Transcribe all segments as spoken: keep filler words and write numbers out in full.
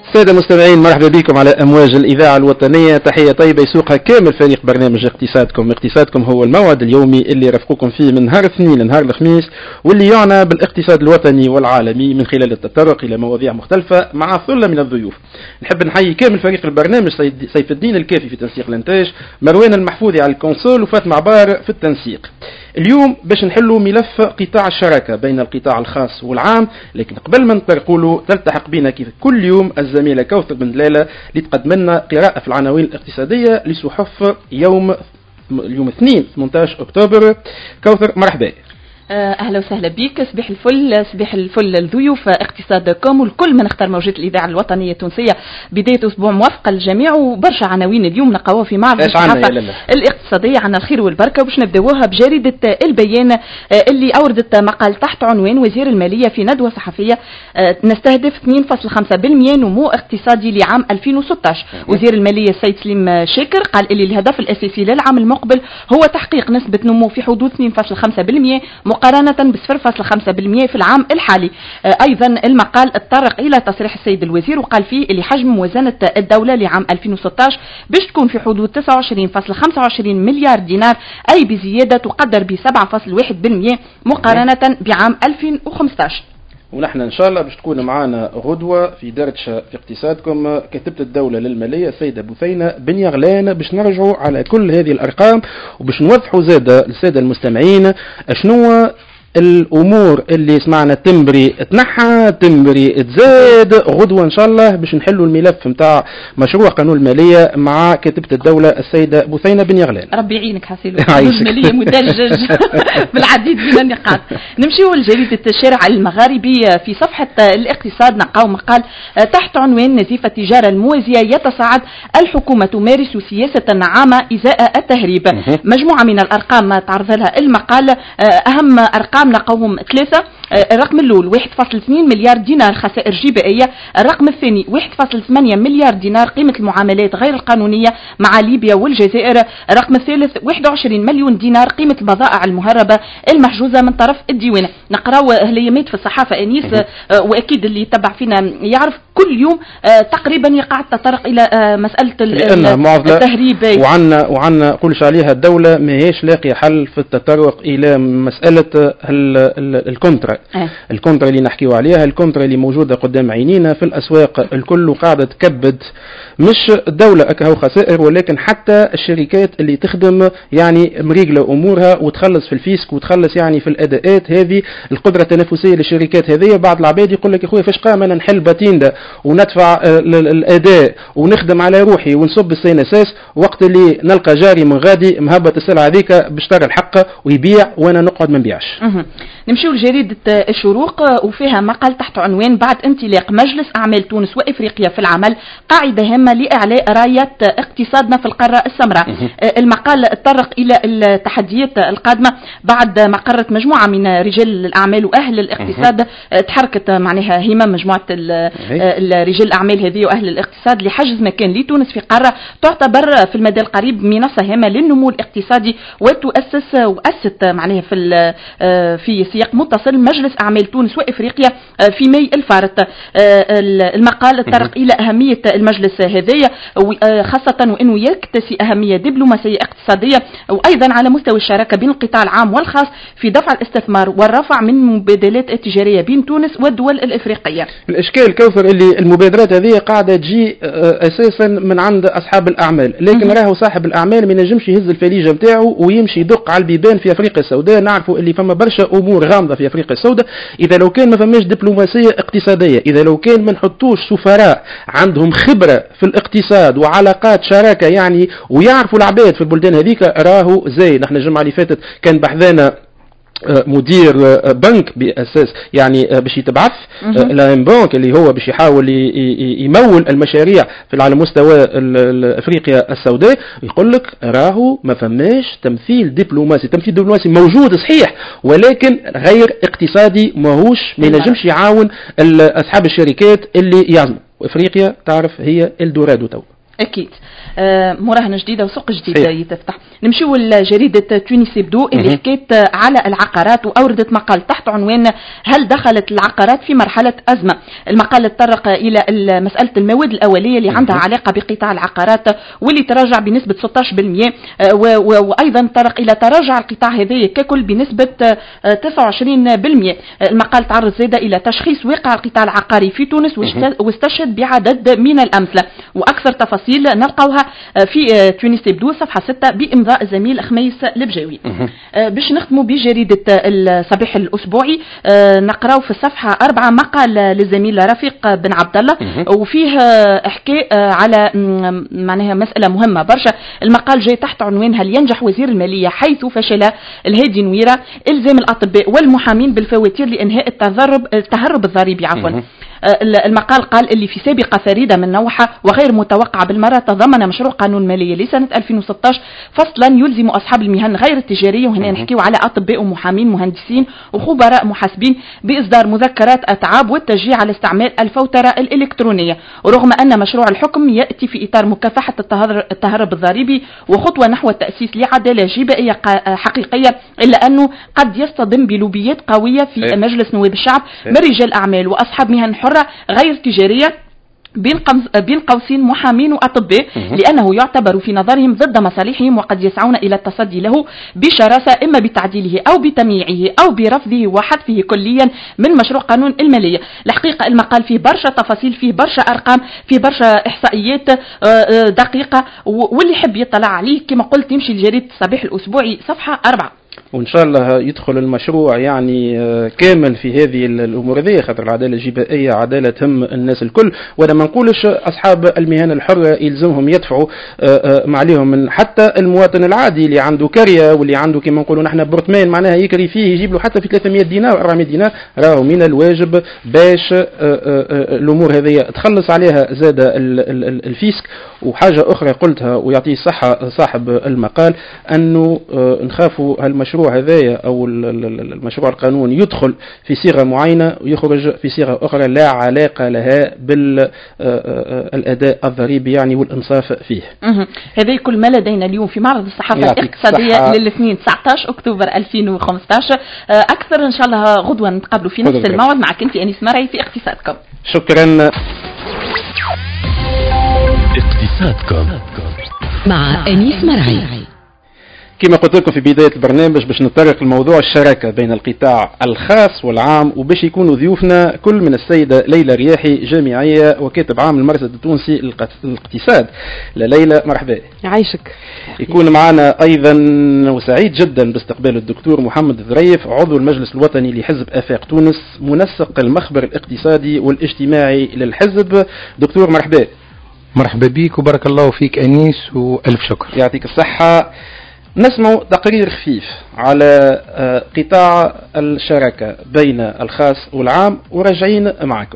سادة المستمعين، مرحبا بكم على أمواج الإذاعة الوطنية. تحية طيبة يسوقها كامل فريق برنامج اقتصادكم. اقتصادكم هو الموعد اليومي اللي يرافقكم فيه من نهار الاثنين لنهار الخميس، واللي يعنى بالاقتصاد الوطني والعالمي من خلال التطرق إلى مواضيع مختلفة مع ثلة من الضيوف. نحب نحيي كامل فريق البرنامج، سيف الدين الكافي في تنسيق الانتاج، مروان المحفوظي على الكونسول، وفاطمة عبار في التنسيق. اليوم باش نحلوا ملف قطاع الشراكة بين القطاع الخاص والعام، لكن قبل ما نطرقوا تلتحق بنا كيف كل يوم الزميلة كوثر بن دلالة لتقدم لنا قراءة في العناوين الاقتصادية لصحف يوم اليوم اثنين ثمانية عشر أكتوبر. كوثر مرحبا. اهلا وسهلا بك. صباح الفل، صباح الفل الضيوف اقتصادكم والكل من اختار موجات الاذاعه الوطنيه التونسيه. بدايه اسبوع موافقه للجميع وبرشا عناوين اليوم نلقاوها في معرض الصحافه الاقتصاديه. عنا الخير والبركه، وباش نبداوها بجريده البيان اللي اوردت مقال تحت عنوان وزير الماليه في ندوه صحفيه نستهدف اثنين فاصلة خمسة بالمئة نمو اقتصادي لعام ألفين وستة عشر. وزير الماليه السيد سليم شاكر قال اللي الهدف الاساسي للعام المقبل هو تحقيق نسبه نمو في حدود اثنين فاصلة خمسة بالمئة مقارنة ب صفر فاصلة خمسة بالمئة في العام الحالي. أيضا المقال اتطرق إلى تصريح السيد الوزير وقال فيه اللي حجم موازنة الدولة لعام ألفين وستة عشر باش تكون في حدود تسعة وعشرين فاصلة خمسة وعشرين مليار دينار، أي بزيادة تقدر ب سبعة فاصلة واحد بالمئة مقارنة بعام ألفين وخمسة عشر. ونحن ان شاء الله باش تكون معنا غدوه في دردشه في اقتصادكم كاتبه الدوله للماليه السيده بثينه بن يغلان، باش نرجعوا على كل هذه الارقام وباش نوضحوا زاده للساده المستمعين شنو الامور اللي سمعنا تمبري تنحى تمبري تزاد. غدوه ان شاء الله باش نحلوا الملف نتاع مشروع قانون الماليه مع كاتبه الدوله السيده بثينه بن يغلان. ربي يعينك حسيلو. قانون الماليه مدجج بالعديد من النقاط. نمشيو لجريده الشارع المغاربي في صفحه الاقتصاد نلقاو مقال تحت عنوان نزيف التجاره الموازيه يتصاعد، الحكومه تمارس سياسه عامه ازاء التهريب. مجموعه من الارقام تعرض لها المقال، اهم ارقام نلقاوهم ثلاثة. الرقم الأول واحد فاصلة اثنين مليار دينار خسائر جبائية، الرقم الثاني واحد فاصلة ثمانية مليار دينار قيمة المعاملات غير القانونية مع ليبيا والجزائر، الرقم الثالث واحد وعشرين مليون دينار قيمة البضائع المهربة المحجوزة من طرف الديوان. نقراو هليمات في الصحافة أنيس، وأكيد اللي يتبع فينا يعرف كل يوم تقريبا يقع التطرق إلى مسألة التهريب، وعنا وعنا قولش عليها الدولة ما هيش لاقي حل في التطرق إلى مسألة الكونترا. أه. الكونترا اللي نحكيو عليها، الكونترا اللي موجودة قدام عينينا في الأسواق الكل قاعدة تكبد مش الدولة أكهو خسائر، ولكن حتى الشركات اللي تخدم يعني مريقلة أمورها وتخلص في الفيسك وتخلص يعني في الأداءات. هذه القدرة التنافسية للشركات هذه. بعض العباد يقول لك يا أخويا فاش قام أنا نحل باتيندا وندفع الأداء ونخدم على روحي ونصب السيناساس، وقت اللي نلقى جاري من غادي مهبط السلعة هذيك باشترى الحق ويبيع وأنا نقعد ما نبيعش. نمشيو لجريدة الشروق وفيها مقال تحت عنوان بعد انطلاق مجلس أعمال تونس وإفريقيا في العمل قاعدة هامة لإعلاء راية اقتصادنا في القارة السمراء. المقال تطرق إلى التحديات القادمة بعد ما قررت مجموعة من رجال الأعمال وأهل الاقتصاد تحركت معناها همم مجموعة رجال الأعمال هذه وأهل الاقتصاد لحجز مكان لتونس في قارة تعتبر في المدى القريب منصة هامة للنمو الاقتصادي، وتؤسس وأسست معناها في في سياق متصل مجلس أعمال تونس وإفريقيا في ماي الفارط. المقال تطرق إلى أهمية المجلس هذايا خاصة وأنه يكتسي أهمية دبلوماسية اقتصادية، وأيضا على مستوى الشراكة بين القطاع العام والخاص في دفع الاستثمار والرفع من المبادلات التجارية بين تونس والدول الإفريقية. الإشكال كوثر اللي المبادرات هذه قاعدة تجي أساسا من عند أصحاب الأعمال، لكن راهو صاحب الأعمال ما ينجمش يهز الفليجة نتاعو ويمشي يدق على البيبان في أفريقيا السوداء. نعرفوا اللي فما برشا أمور غامضة في أفريقيا السوداء. إذا لو كان ما فماش دبلوماسية اقتصادية، إذا لو كان ما نحطوش سفراء عندهم خبرة في الاقتصاد وعلاقات شراكة يعني ويعرفوا العباد في البلدان هذيك، راهو زي نحن الجمعة اللي فاتت كان بحذانا مدير بنك بأساس يعني باش يتبعث الام بنك اللي هو باش يحاول يمول المشاريع في على مستوى افريقيا السوداء، يقول لك راهو ما فماش تمثيل دبلوماسي. تمثيل دبلوماسي موجود صحيح، ولكن غير اقتصادي، ماهوش ما ينجمش يعاون اصحاب الشركات اللي يعزموا. وافريقيا تعرف هي الدورادو تو. اكيد. آه مراهنه جديده وسوق جديد يتفتح. نمشيو لجريده تونس يبدو اللي حكيت على العقارات واوردت مقال تحت عنوان هل دخلت العقارات في مرحله ازمه. المقال تطرق الى مساله المواد الاوليه اللي عندها علاقه بقطاع العقارات واللي تراجع بنسبه ستة عشر بالمئة، وايضا تطرق الى تراجع القطاع هذا ككل بنسبه تسعة وعشرين بالمئة. المقال تعرض زاده الى تشخيص واقع القطاع العقاري في تونس واستشهد بعدد من الامثله، واكثر تفاصيل نلقاوها في تونس يبدو صفحه ستة بامضاء الزميل خميس البجاوي. باش نختموا بجريده الصباح الاسبوعي نقراو في الصفحه أربعة مقال للزميل رفيق بن عبد الله وفيه احكي على معناها مساله مهمه برشا. المقال جاي تحت عنوان هل ينجح وزير الماليه حيث فشل الهادي نويره الزام الاطباء والمحامين بالفواتير لانهاء التهرب التهرب الضريبي عفوا. المقال قال اللي في سابقة فريدة من نوعها وغير متوقعة بالمرة تضمن مشروع قانون مالية لسنة ألفين وستة عشر فصلا يلزم أصحاب المهن غير التجارية، وهنا نحكيو على أطباء ومحامين مهندسين وخبراء محاسبين بإصدار مذكرات أتعاب والتشجيع على استعمال الفوترة الإلكترونية. ورغم أن مشروع الحكم يأتي في إطار مكافحة التهرب الضريبي وخطوة نحو تأسيس لعدالة جبائية حقيقية، إلا أنه قد يصطدم بلوبيات قوية في مجلس نواب الشعب من رجال أعمال وأصحاب مهن حرة غير تجارية بين قوسين محامين وأطباء، لأنه يعتبر في نظرهم ضد مصالحهم وقد يسعون إلى التصدي له بشراسة إما بتعديله أو بتمييعه أو برفضه وحذفه كليا من مشروع قانون المالية. الحقيقة المقال فيه برشا تفاصيل، فيه برشا أرقام، فيه برشا إحصائيات دقيقة، واللي يحب يطلع عليه كما قلت يمشي لجريدة الصباح الأسبوعي صفحة أربعة. وإن شاء الله يدخل المشروع يعني كامل في هذه الأمور ذي، خاطر العدالة الجبائية عدالة تهم الناس الكل، ولا ما نقولش أصحاب المهن الحرة يلزمهم يدفعوا ما عليهم من حتى المواطن العادي اللي عنده كرية واللي عنده كما نقولوا نحن برطمان معناها يكري فيه يجيب له حتى في ثلاثمئة دينار أربعمئة دينار، راهو من الواجب باش الأمور هذه تخلص عليها زاد الفيسك. وحاجة أخرى قلتها ويعطيه الصحة صاحب المقال أنه نخافوا المشروع هذايا أو المشروع القانون يدخل في صيغة معينة ويخرج في صيغة أخرى لا علاقة لها بالأداء الضريبي يعني والإنصاف فيه. هذا كل ما لدينا اليوم في معرض الصحافة الاقتصادية للاثنين تسعة عشر أكتوبر ألفين وخمسة عشر. أكثر إن شاء الله غدوة نتقابلوا في نفس الموعد معك أنت أنيس مرعي في اقتصادكم. شكرا. اقتصادكم مع أنيس مرعي. كما قلت لكم في بداية البرنامج باش نتطرق لموضوع الشراكة بين القطاع الخاص والعام، وباش يكونوا ضيوفنا كل من السيدة ليلى رياحي جامعية وكاتب عام المرصد التونسي للاقتصاد. ليلى مرحبا. يعيشك. يكون معنا أيضا وسعيد جدا باستقبال الدكتور محمد الظريف عضو المجلس الوطني لحزب آفاق تونس منسق المخبر الاقتصادي والاجتماعي للحزب. دكتور مرحبا. مرحبا بك وبارك الله فيك أنيس وألف شكر. يعطيك الصحة. نسمع تقرير خفيف على قطاع الشراكة بين الخاص والعام وراجعين معكم.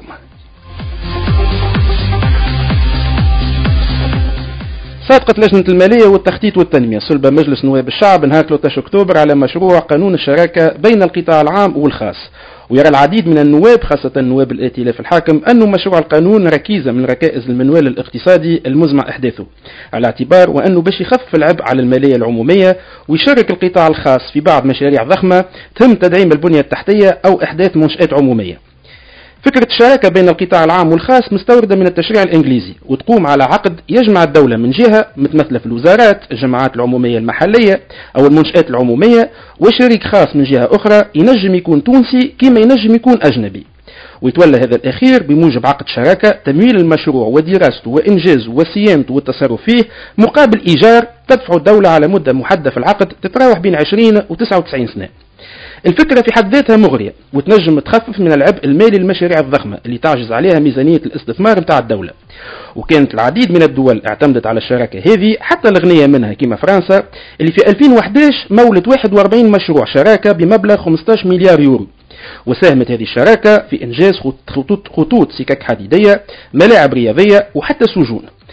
صادقت لجنة المالية والتخطيط والتنمية صلب مجلس نواب الشعب نهار ثلاثة عشر أكتوبر على مشروع قانون الشراكة بين القطاع العام والخاص. ويرى العديد من النواب خاصة النواب الائتلاف الحاكم أن مشروع القانون ركيزة من ركائز المنوال الاقتصادي المزمع إحداثه، على اعتبار وأنه باش يخفف العبء على المالية العمومية ويشارك القطاع الخاص في بعض مشاريع ضخمة تم تدعيم البنية التحتية أو إحداث منشآت عمومية. فكرة الشراكة بين القطاع العام والخاص مستوردة من التشريع الإنجليزي وتقوم على عقد يجمع الدولة من جهة متمثلة في الوزارات، الجماعات العمومية المحلية أو المنشآت العمومية، وشريك خاص من جهة أخرى ينجم يكون تونسي كما ينجم يكون أجنبي، ويتولى هذا الأخير بموجب عقد شراكة تمويل المشروع ودراسته وإنجازه وصيانته والتصرف فيه مقابل إيجار تدفع الدولة على مدة محددة في العقد تتراوح بين عشرين وتسعة وتسعين سنة. الفكرة في حد ذاتها مغرية وتنجم تخفف من العبء المالي للمشاريع الضخمة اللي تعجز عليها ميزانية الاستثمار متاع الدولة. وكانت العديد من الدول اعتمدت على الشراكة هذه، حتى الغنية منها كما فرنسا اللي في ألفين وأحد عشر مولت واحد وأربعين مشروع شراكة بمبلغ خمسة عشر مليار يورو. وساهمت هذه الشراكة في إنجاز خطوط, خطوط سكك حديدية، ملاعب رياضية وحتى سجون.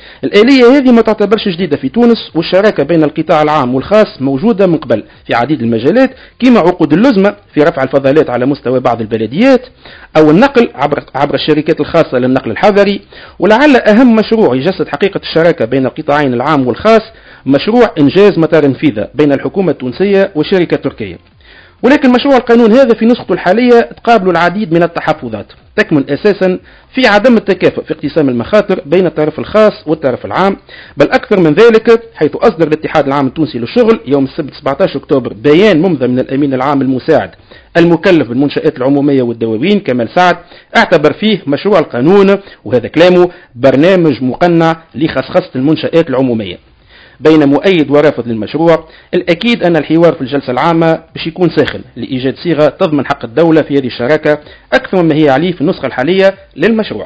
الآلية هذه ما تعتبرش جديدة في تونس، والشراكة بين القطاع العام والخاص موجودة من قبل في عديد المجالات، كما عقود اللزمة في رفع الفضلات على مستوى بعض البلديات، أو النقل عبر, عبر الشركات الخاصة للنقل الحضري. ولعل أهم مشروع يجسد حقيقة الشراكة بين القطاعين العام والخاص مشروع إنجاز مطار نفيذة بين الحكومة التونسية والشركة التركية. ولكن مشروع القانون هذا في نسخته الحالية تقابل العديد من التحفظات تكمن أساسا في عدم التكافؤ في اقتسام المخاطر بين الطرف الخاص والطرف العام، بل أكثر من ذلك، حيث أصدر الاتحاد العام التونسي للشغل يوم السبت سبعة عشر أكتوبر بيان ممضى من الأمين العام المساعد المكلف بالمنشآت العمومية والدواوين كمال سعد، اعتبر فيه مشروع القانون، وهذا كلامه، برنامج مقنع لخصخصة المنشآت العمومية. بين مؤيد ورافض للمشروع، الأكيد أن الحوار في الجلسة العامة باش يكون ساخن لإيجاد صيغة تضمن حق الدولة في هذه الشراكة أكثر مما هي عليه في النسخة الحالية للمشروع.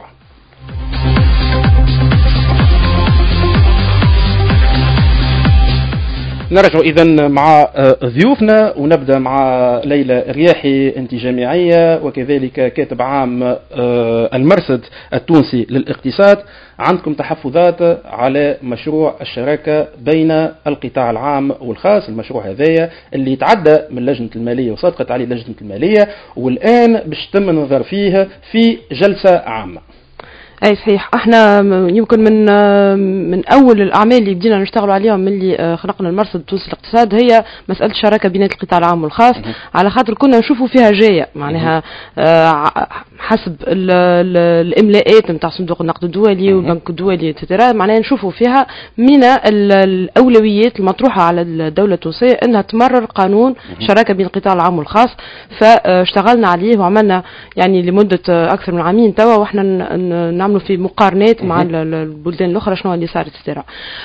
نرجع إذن مع ضيوفنا، ونبدأ مع ليلى الرياحي، أنت جامعية وكذلك كاتب عام المرصد التونسي للاقتصاد. عندكم تحفظات على مشروع الشراكة بين القطاع العام والخاص، المشروع هذايا اللي يتعدى من لجنة المالية وصدقت عليه لجنة المالية، والآن باش تم النظر فيه في جلسة عامة. اي صحيح. احنا يمكن من من اول الاعمال اللي بدينا نشتغلوا عليها من اللي خلقنا المرصد التونسي للاقتصاد هي مساله الشراكه بين القطاع العام والخاص، على خاطر كنا نشوفوا فيها جايه معناها حسب الاملاءات نتاع صندوق النقد الدولي والبنك الدولي تترى، معناها نشوفوا فيها من الاولويات المطروحه على الدوله التونسيه انها تمرر قانون شراكه بين القطاع العام والخاص. فاشتغلنا عليه وعملنا يعني لمده اكثر من عامين توا، واحنا نعملوا في مقارنات مع البلدان الاخرى شنو اللي صار تسترى.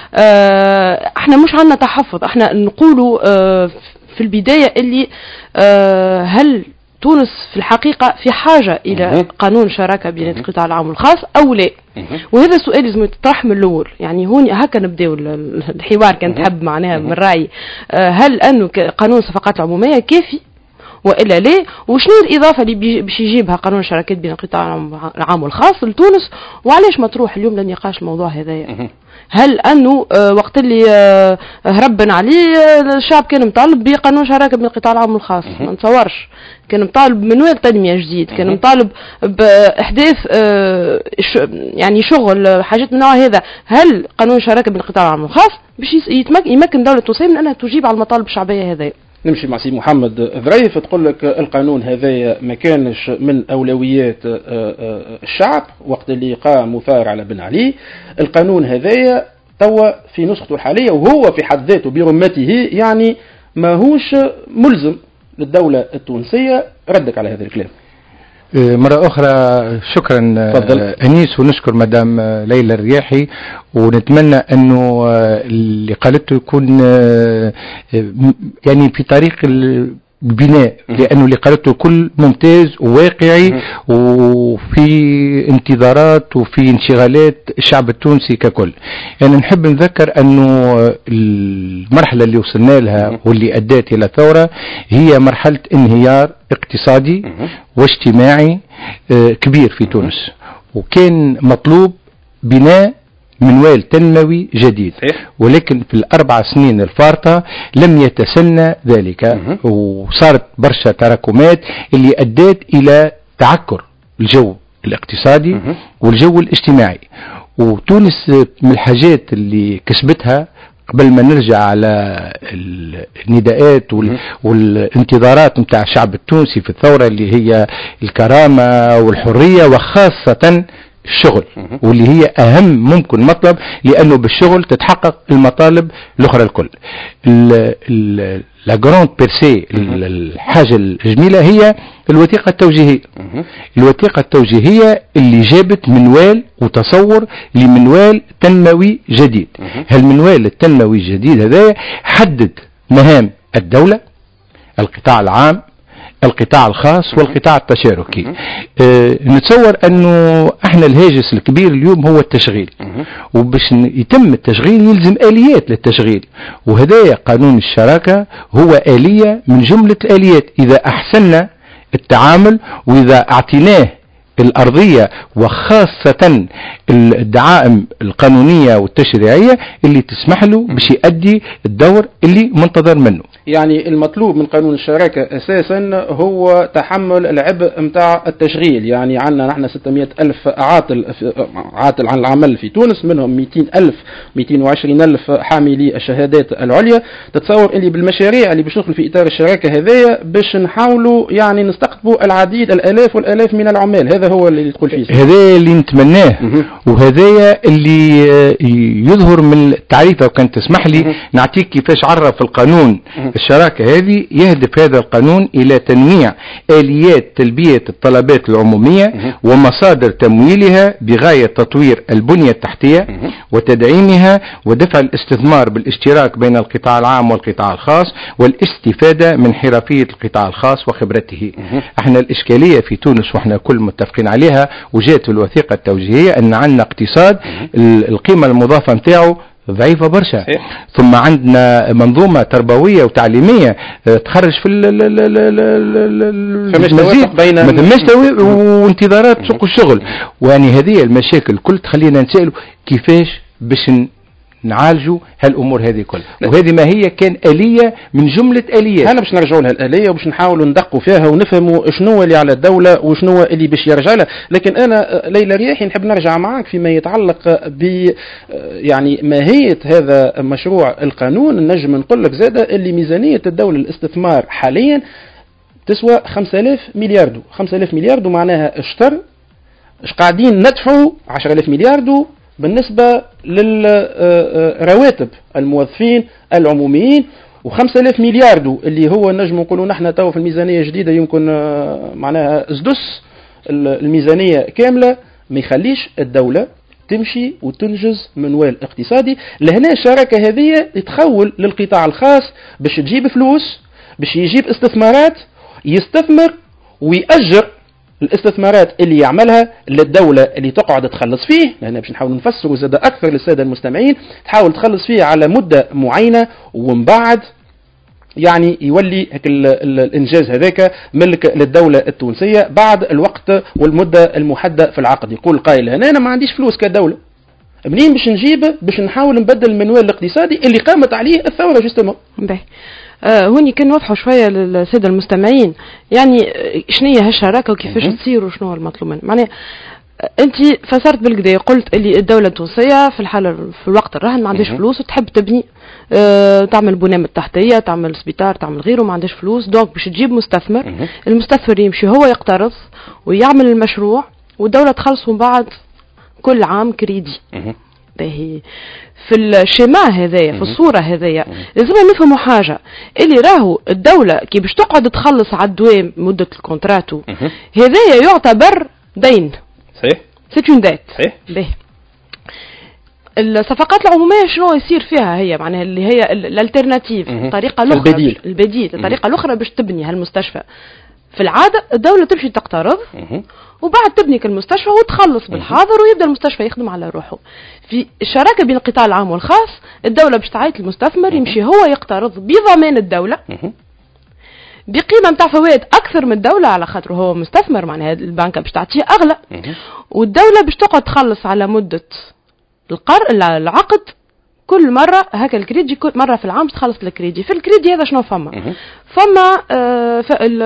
اه احنا مش عندنا تحفظ، احنا نقولوا اه في البدايه اللي اه هل تونس في الحقيقه في حاجه الى قانون شراكه بين القطاع العام والخاص او لا؟ وهذا السؤال لازم يتطرح من الاول. يعني هون هكا نبداو الحوار كان تحب معناها من رايي، اه هل انه قانون الصفقات العموميه كافي وإلا لا؟ وشنو الإضافة اللي باش يجيبها قانون الشراكات بين القطاع العام والخاص لتونس؟ وعلاش مطروح اليوم للنقاش الموضوع هذايا؟ هل أنه آه وقت اللي آه هربنا عليه آه الشعب كان مطالب بقانون شراكة بين القطاع العام والخاص؟ ما نتصورش. كان مطالب بمنوال تنمية جديد، كان مطالب بإحداث آه يعني شغل حاجات من نوع هذا. هل قانون شراكة بين القطاع العام والخاص باش يمكن الدولة التونسية من أنها تجيب على المطالب الشعبية هذايا؟ نمشي مع سي محمد ذريف، تقول لك القانون هذا ما كانش من أولويات الشعب وقت اللي قام مثار على بن علي. القانون هذا توا في نسخته الحالية وهو في حد ذاته برمته يعني ما هوش ملزم للدولة التونسية. ردك على هذا الكلام. مرة أخرى شكرا فضل. أنيس، ونشكر مدام ليلى الرياحي، ونتمنى أنه اللي قالته يكون يعني في طريق البناء، لأنه اللي قالته كل ممتاز وواقعي وفي انتظارات وفي انشغالات الشعب التونسي ككل. يعني نحب نذكر أنه المرحلة اللي وصلنا لها واللي أدت إلى ثورة هي مرحلة انهيار اقتصادي واجتماعي كبير في تونس، وكان مطلوب بناء منوال تنموي جديد، ولكن في الأربع سنين الفارطة لم يتسنى ذلك، وصارت برشا تراكمات اللي أدت إلى تعكر الجو الاقتصادي والجو الاجتماعي. وتونس من الحاجات اللي كسبتها قبل ما نرجع على النداءات والانتظارات متاع الشعب التونسي في الثورة اللي هي الكرامة والحرية وخاصة الشغل، واللي هي أهم ممكن مطلب، لأنه بالشغل تتحقق المطالب الأخرى الكل. لا جراند بيرسي، الحاجة الجميلة هي الوثيقة التوجيهية. الوثيقة التوجيهية اللي جابت منوال وتصور لمنوال تنموي جديد. هالمنوال التنموي الجديد هذا حدد مهام الدولة، القطاع العام، القطاع الخاص والقطاع التشاركي. اه نتصور انه احنا الهاجس الكبير اليوم هو التشغيل، وباش يتم التشغيل يلزم اليات للتشغيل، وهدايا قانون الشراكة هو آلية من جملة الآليات. اذا احسننا التعامل واذا اعطيناه الأرضية وخاصة الدعائم القانونية والتشريعية اللي تسمح له باش يؤدي الدور اللي منتظر منه. يعني المطلوب من قانون الشراكة أساسا هو تحمل العبء متاع التشغيل. يعني عندنا نحن ستمائة ألف عاطل عاطل عن العمل في تونس، منهم مئتين ألف مئتين وعشرين ألف حاملي الشهادات العليا. تتصور اللي بالمشاريع اللي باش ندخل في إطار الشراكة هذايا باش نحاولوا يعني نستقطبوا العديد الآلاف والآلاف من العمال. هذا هو اللي يدخل فيه، هذا اللي نتمناه، وهذا اللي يظهر من التعريف. وكان تسمح لي نعطيك كيفاش عرف القانون الشراكة هذه. يهدف هذا القانون إلى تنويع آليات تلبية الطلبات العمومية ومصادر تمويلها بغاية تطوير البنية التحتية وتدعيمها ودفع الاستثمار بالاشتراك بين القطاع العام والقطاع الخاص والاستفادة من حرفية القطاع الخاص وخبرته. احنا الإشكالية في تونس واحنا كل متفقين عليها وجات الوثيقة التوجيهية أن عندنا اقتصاد القيمة المضافة متاعه ضعيفة برشا. ثم عندنا منظومة تربوية وتعليمية تخرج في المزيد ما ثماش وانتظارات سوق الشغل. ويعني هذه المشاكل كل تخلينا نسألوا كيفاش باش نعالجوا هالامور هذه كلها. وهذه ما هي كان آلية من جملة آليات. انا باش نرجعوا لها الآلية وباش نحاولوا ندقوا فيها ونفهموا شنو اللي على الدولة وشنو اللي باش يرجع لها. لكن انا ليلى رياحي نحب نرجع معك فيما يتعلق ب يعني ماهية هذا مشروع القانون. نجم نقول لك زادة اللي ميزانية الدولة الاستثمار حاليا تسوى خمسة آلاف مليار دو. خمسة آلاف مليار دو معناها اشتر اش قاعدين ندفعوا عشرة آلاف مليار دو بالنسبة للرواتب الموظفين العموميين، وخمسة آلاف مليار دو اللي هو نجم نقولوا نحن تو في الميزانية الجديدة يمكن معناها سدس الميزانية كاملة. ما يخليش الدولة تمشي وتنجز منوال اقتصادي. لهنا الشراكة هذه يتخول للقطاع الخاص باش تجيب فلوس، باش يجيب استثمارات، يستثمر ويأجر الاستثمارات اللي يعملها للدولة اللي تقعد تخلص فيه. لأننا باش نحاول نفسر وزاد أكثر للسادة المستمعين، تحاول تخلص فيه على مدة معينة ومن بعد يعني يولي هك الإنجاز هذاك ملك للدولة التونسية بعد الوقت والمدة المحددة في العقد. يقول قائل هنا أنا ما عنديش فلوس كدولة، منين باش نجيب باش نحاول نبدل المنوال الاقتصادي اللي قامت عليه الثورة جستمو. آه هوني كان وضحوا شويه للساده المستمعين يعني شنو هي هالشراكه وكيفاش تصير وشنو هو المطلوب منه. معناها انت فسرت بالكدا قلت اللي الدوله التونسيه في الحاله في الوقت الراهن ما عندهاش فلوس وتحب تبني آه تعمل بنى تحتيه، تعمل سبيطار، تعمل غيره، ما عندهاش فلوس. دونك باش تجيب مستثمر، المستثمر يمشي هو يقترض ويعمل المشروع والدوله تخلص من بعد كل عام كريدي. باهي في الشماع هذايا في الصورة هذايا لازم نفهموا حاجة اللي راهو الدولة كي باش تقعد تخلص على الدوام مدة الكونتراتو هذايا يعتبر دين. صحيح. سيتون ديت. صحيح. باهي الصفقات العمومية شنو يصير فيها هي معناها اللي هي الالترناتيف الطريقة الأخرى البديل البديل الطريقة الأخرى باش تبني هالمستشفى. في العادة الدولة تمشي تقترض وبعد تبني المستشفى وتخلص بالحاضر ويبدأ المستشفى يخدم على روحه. في الشراكة بين القطاع العام والخاص الدولة باش تعيط المستثمر يمشي هو يقترض بضمان الدولة بقيمة متاع فوائد أكثر من الدولة على خاطر هو مستثمر معناها البنكة باش تعطيه أغلى، والدولة باش تقعد تخلص على مدة القر العقد كل مرة هكا الكريدي كل مرة في العام تخلص الكريدي. في الكريدي هذا شنو فما؟ فما آه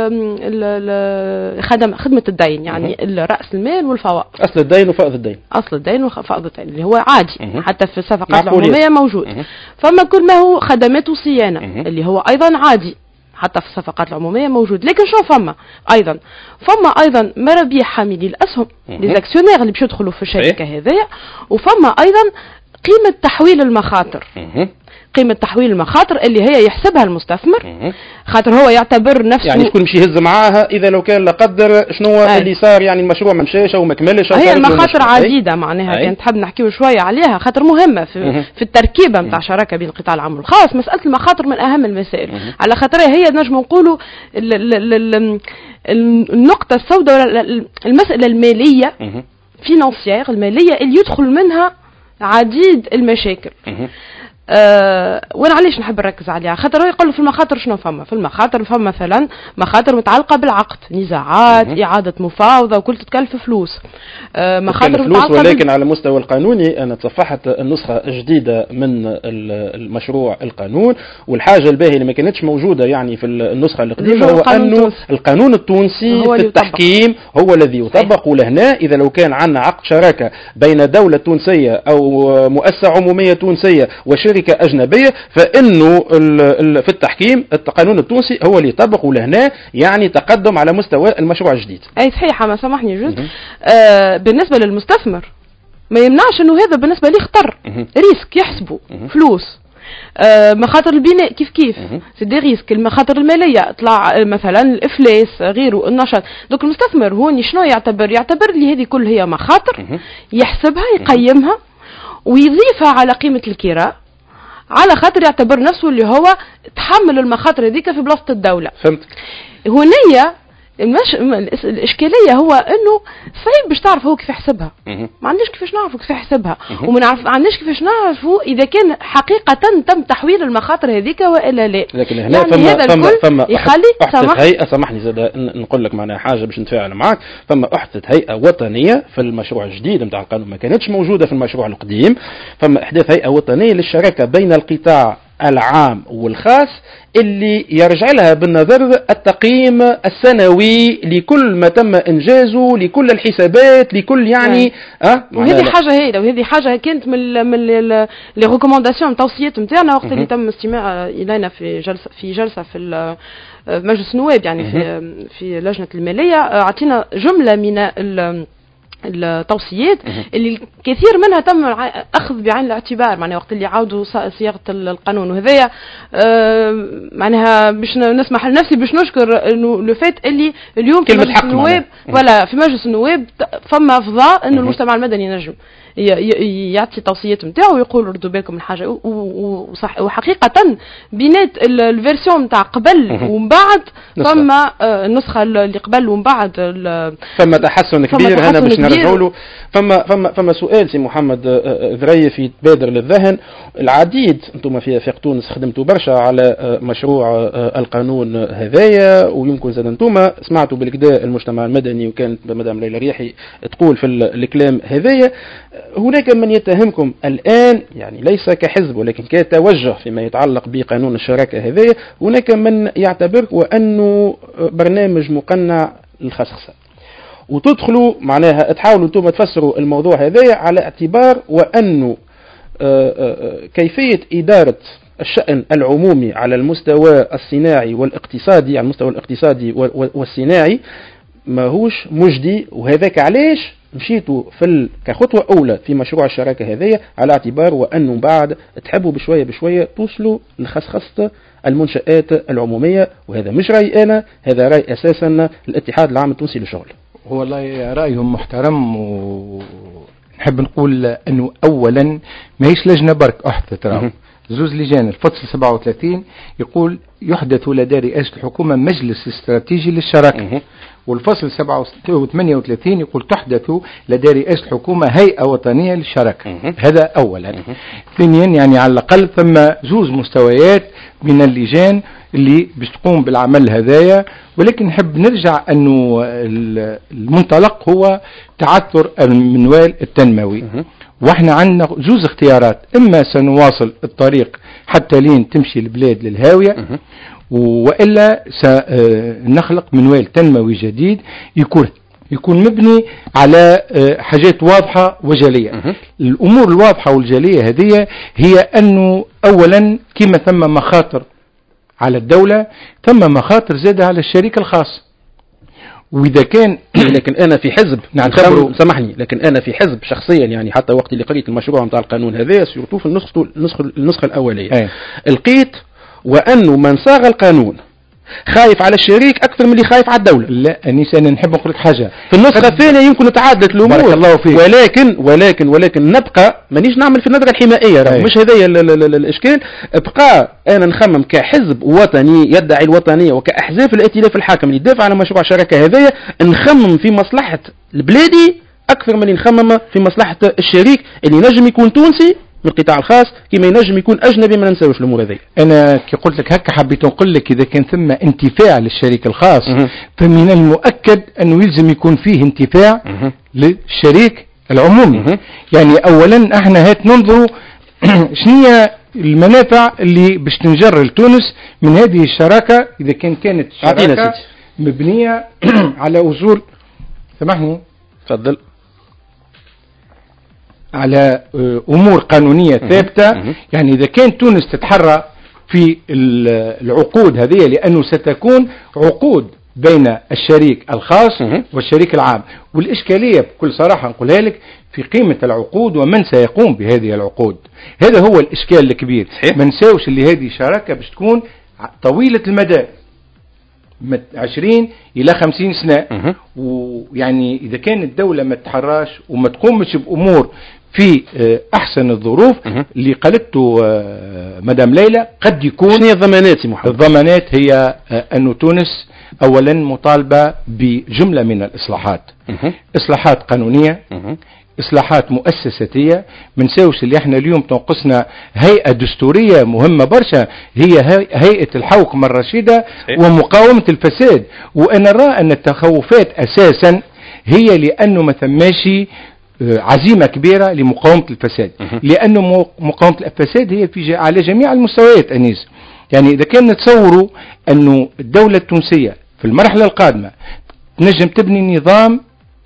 خدم خدمة الدين يعني رأس المال والفوائد. أصل الدين وفائض الدين. أصل الدين وفائض الدين اللي هو عادي حتى في الصفقات العمومية موجود. فما كل ما هو خدمات وصيانة اللي هو أيضا عادي حتى في الصفقات العمومية موجود. لكن شو فما أيضا فما أيضا مرابيح حاملي الأسهم للأكسيونير اللي باش يدخلوا في الشركة هذيا. وفما أيضا قيمة تحويل المخاطر. قيمة تحويل المخاطر اللي هي يحسبها المستثمر خاطر هو يعتبر نفسه يعني شكون مش يهز معاها إذا لو كان لا قدر شنو آه. اللي صار يعني المشروع ما مشاش أو ما كملش. هي المخاطر عديدة معناها كانت تحب نحكيو شوية عليها خاطر مهمة في, في التركيبة متاع شراكة بين القطاع العام والخاص. مسألة المخاطر من أهم المسائل على خاطرها هي نجم نقولوا النقطة السوداء المسألة المالية فينانسيير المالية اللي يدخل منها عديد المشاكل. أه وانا علاش نحب نركز عليها؟ خاطر هو يقولوا في المخاطر شنو فما؟ في المخاطر فما مثلا مخاطر متعلقه بالعقد، نزاعات، مم. اعاده مفاوضه، وكل تتكلف فلوس. أه مخاطر فلوس، ولكن على المستوى القانوني انا تصفحت النسخه الجديده من المشروع القانون، والحاجه الباهيه اللي ما كانتش موجوده يعني في النسخه القديمه هو انه القانون التونسي في التحكيم هو الذي يطبق. ولهنا اذا لو كان عندنا عقد شراكه بين دوله تونسيه او مؤسسه عموميه تونسيه وشركه أجنبية، فإنه في التحكيم القانون التونسي هو اللي يطبق. ولهنا يعني تقدم على مستوى المشروع الجديد. أي صحيح، ما سامحني جزء. آه بالنسبة للمستثمر ما يمنعش أنه هذا بالنسبة لي خطر، ريسك يحسبه فلوس. آه مخاطر البناء كيف كيف سيدي ريسك، المخاطر الماليه طلع مثلا الافلاس غيره النشاط. دوك المستثمر هون شنو يعتبر؟ يعتبر لي هذه كل هي مخاطر، يحسبها يقيمها ويضيفها على قيمه الكراء، على خاطر يعتبر نفسه اللي هو تحمل المخاطر هذيك في بلاصه الدوله. فهمت. هنية المش... الاشكاليه هو انه صعيب باش تعرف هو كيف يحسبها، ما عندناش كيفاش نعرفوا كيف يحسبها، وما نعرف ما عندناش كيفاش نعرفوا اذا كان حقيقه تم تحويل المخاطر هذيك والا لا. لكن هنا يعني فما هذا فما فما يخلي احدث هيئه، سامحني زاد نقول لك معناها حاجه باش نتفاعل معك. فما احدث هيئه وطنيه في المشروع الجديد نتاع القانون، ما كانتش موجوده في المشروع القديم. فما احداث هيئه وطنيه للشراكه بين القطاع العام والخاص اللي يرجع لها بالنظر التقييم السنوي لكل ما تم انجازه، لكل الحسابات، لكل يعني اه وهذه حاجه هي وهذه حاجه كانت من من لي ريكومونداسيون التوصيات نتاعنا وقت اللي تم استماع الينا في جلسه في جلسه في مجلس النواب، يعني في في لجنه الماليه اعطينا جمله من التوصيات اللي كثير منها تم اخذ بعين الاعتبار، معناها وقت اللي عاودوا صياغه القانون. وهذايا آه معناها باش نسمح لنفسي باش نشكر انه لو فات اللي اليوم في مجلس النواب ولا في مجلس النواب فما فضاء انه المجتمع المدني ينجم يعطي توصيات نتاعو ويقول ردوا بالكم الحاجه. وصح وحقيقه بينات الفيرسيون نتاع قبل ومن بعد فما النسخه اللي قبل ومن بعد فما تحسن كبير. هنا باش نرجعوا له. فما فما فما سؤال سي محمد ذريف يتبادر للذهن. العديد انتم في في تونس خدمتوا برشا على مشروع القانون هذايا، ويمكن زاد انتم سمعتوا بالكدا المجتمع المدني، وكانت مدام ليلى رياحي تقول في الكلام هذايا. هناك من يتهمكم الآن يعني ليس كحزب ولكن كتوجه فيما يتعلق بقانون الشراكة هذايا. هناك من يعتبر وأنه برنامج مقنع للخسخسة، وتدخلوا معناها تحاولوا انتم تفسروا الموضوع هذايا على اعتبار وأنه كيفية إدارة الشأن العمومي على المستوى الصناعي والاقتصادي، على المستوى الاقتصادي والصناعي ماهوش مجدي. وهذاك علاش مشيتوا في ال... كخطوة أولى في مشروع الشراكة هذية، على اعتبار وأنه بعد تحبوا بشوية بشوية توصلوا لخصخصة المنشآت العمومية. وهذا مش رأي أنا، هذا رأي أساسا الاتحاد العام التونسي للشغل. هو والله رأيهم محترم، ونحب نقول أنه أولا ما هيش لجنة برك أحدث راهو زوز لجان. الفصل سبعة وثلاثين يقول يحدث لدى رئاسة الحكومة مجلس استراتيجي للشراكة، والفصل سبعة وثمانية وثلاثين يقول تحدث لدى رئاسة الحكومة هيئة وطنية للشراكة. هذا أولا. ثانيا يعني على الأقل ثم زوز مستويات من اللجان اللي باش تقوم بالعمل هذايا. ولكن نحب نرجع أنه المنطلق هو تعثر المنوال التنموي، واحنا عندنا زوز اختيارات. اما سنواصل الطريق حتى لين تمشي البلاد للهاوية، وإلا سنخلق منوال تنموي جديد يكون يكون مبني على حاجات واضحة وجلية. الأمور الواضحة والجلية هذه هي أنه أولا كما ثم مخاطر على الدولة ثم مخاطر زادة على الشريك الخاص. وإذا كان لكن أنا في حزب نعتبره سامحني، لكن أنا في حزب شخصيا يعني حتى وقت اللي قريت المشروع متاع القانون هذا سيرتو في النسخة النسخة النسخة الأولية أيه. لقيت وأنه من صاغ القانون خايف على الشريك أكثر من اللي خايف على الدولة. لا أنيس أنا نحب نقول لك حاجة في النسخة الثانية يمكن تعدلت الأمور. بارك الله فيك. ولكن ولكن ولكن نبقى مانيش نعمل في النظرة الحمائية أيه. مش هذايا الإشكال. ابقى أنا نخمم كحزب وطني يدعي الوطنية وكأحزاب الائتلاف الحاكم اللي يدافع على مشروع شراكة هذايا، نخمم في مصلحة البلادي أكثر من اللي نخمم في مصلحة الشريك اللي نجم يكون تونسي من القطاع الخاص كما ينجم يكون اجنبي. ما ننساوش الامور هذه. انا كي قلت لك هكا حبيت نقول لك اذا كان ثم انتفاع للشريك الخاص فمن المؤكد انه يلزم يكون فيه انتفاع للشريك العمومي. يعني اولا احنا هات ننظروا شنو المنافع اللي باش تنجر لتونس من هذه الشراكه اذا كان كانت شراكه مبنيه على اصول، سامحني تفضل، على امور قانونيه ثابته. يعني اذا كان تونس تتحرى في العقود هذه، لانه ستكون عقود بين الشريك الخاص والشريك العام، والإشكالية بكل صراحة نقولها لك في قيمة العقود ومن سيقوم بهذه العقود. هذا هو الإشكال الكبير. ما نساوش اللي هذه شراكة باش تكون طويلة المدى عشرين إلى خمسين سنة. ويعني إذا كانت الدولة ما تحراش وما تقومش بأمور في أحسن الظروف اللي قالته مدام ليلى، قد يكون شنو هي الضمانات محمد؟ الضمانات هي أن تونس أولا مطالبة بجملة من الإصلاحات، إصلاحات قانونية، إصلاحات مؤسساتية. من ساوش اللي احنا اليوم تنقصنا هيئة دستورية مهمة برشا، هي هيئة الحوكمة الرشيدة ومقاومة الفساد. وأنا أرى أن التخوفات أساسا هي لأنه ما ثماشي عزيمة كبيرة لمقاومة الفساد، لأنه مقاومة الفساد هي في على جميع المستويات أنيس. يعني إذا كان نتصوروا أنه الدولة التونسية في المرحلة القادمة تنجم تبني نظام